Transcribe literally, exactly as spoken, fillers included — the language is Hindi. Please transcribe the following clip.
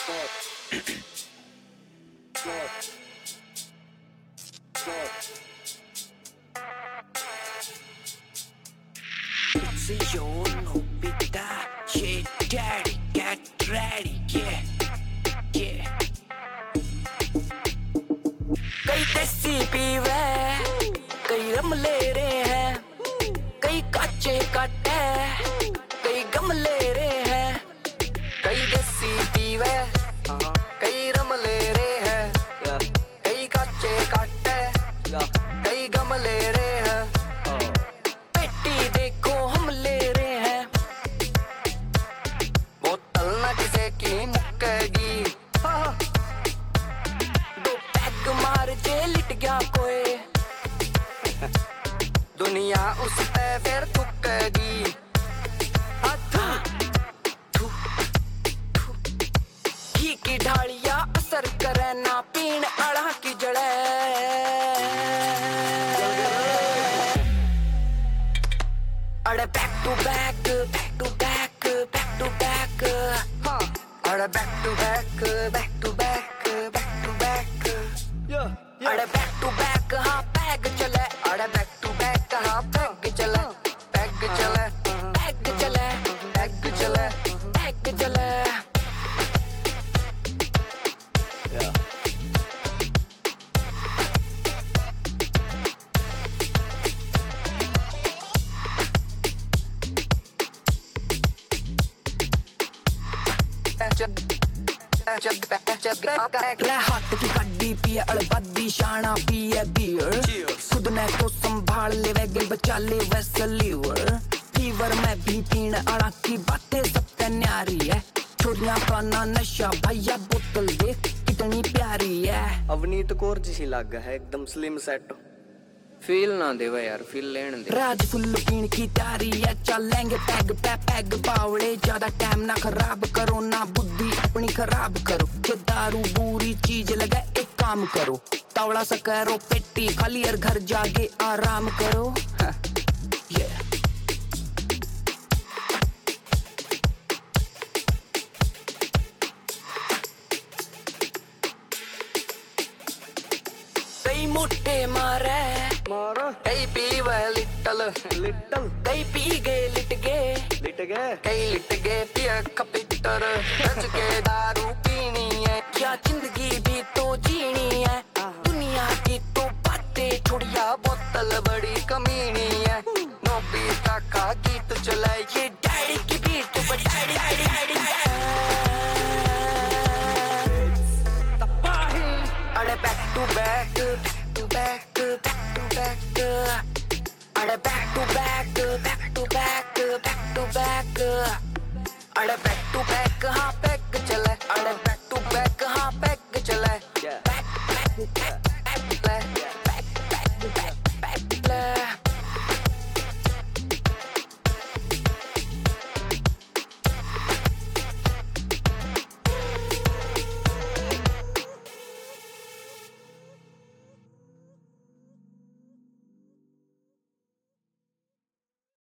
See you no bita, shit daddy, get ready, yeah, yeah. कई देसी पीवे, कई रम ले रहे हैं, कई काचे काटे, कई गम ले रहे हैं. कई देसी पीवे, कई रम ले रहे हैं, कई काचे काटे, कई गम ले रहे हैं. पेटी देखो हम ले रहे हैं, बोतल ना किसे की मुक्केगी. दो पैग मार जे लिट गया कोई, दुनिया उस पे फिर थुकेगी. घी की ढालियां असर करे ना, पीण अड़ा की जड़े. अरे back to back, back to back, back to back, हाँ. अरे back to back, back to back, back to back, अरे बैक टू बैक, हाँ पैग चले. अरे बैक टू बैक, हाँ पैग चले, पैग चले, पैग चले, पैग चले, पैग चले. हाथ की हड्डी पिए अड़बदी, शाना पिए बियर, खुद ने तो संभाल ले वैगल बचा ले वैसे लीवर. फीवर में भी पीण अड़ा की बातें सबसे न्यारी है. छोरियां का ना नशा भैया, बोतल देख कितनी प्यारी है. अवनीत कौर जैसी लग है, एकदम स्लिम सेट. फील ना देवा यार, फील लेने दे. राज फुल पीण की तैयारी है, चलेंगे पैग पे पैग बावड़े. ज्यादा टाइम ना खराब करो, ना बुद्धि अपनी खराब करो. ये दारू बुरी चीज लगे, एक काम करो, तावड़ा सा करो पेटी खाली और घर जाके आराम करो. yeah. कई मोटे मारे मारो, कई पीवे लिटल लिटल, कई पी गए लिट गए, लिट गए, कई लिट गए पिया खपिटर. रज के दारू पीनी है, क्या जिंदगी भी तो जीनी है. दुनिया की तो बातें छोड़िया, बोतल बड़ी कमीनी है. नोबिता का गीत चलाए, ये डैडी की बीट पर डैडी डैडी डैडी. अरे back to back, back to back, back to back, अरे back to back, back to back, back to back, अरे बैक टू बैक, हाँ.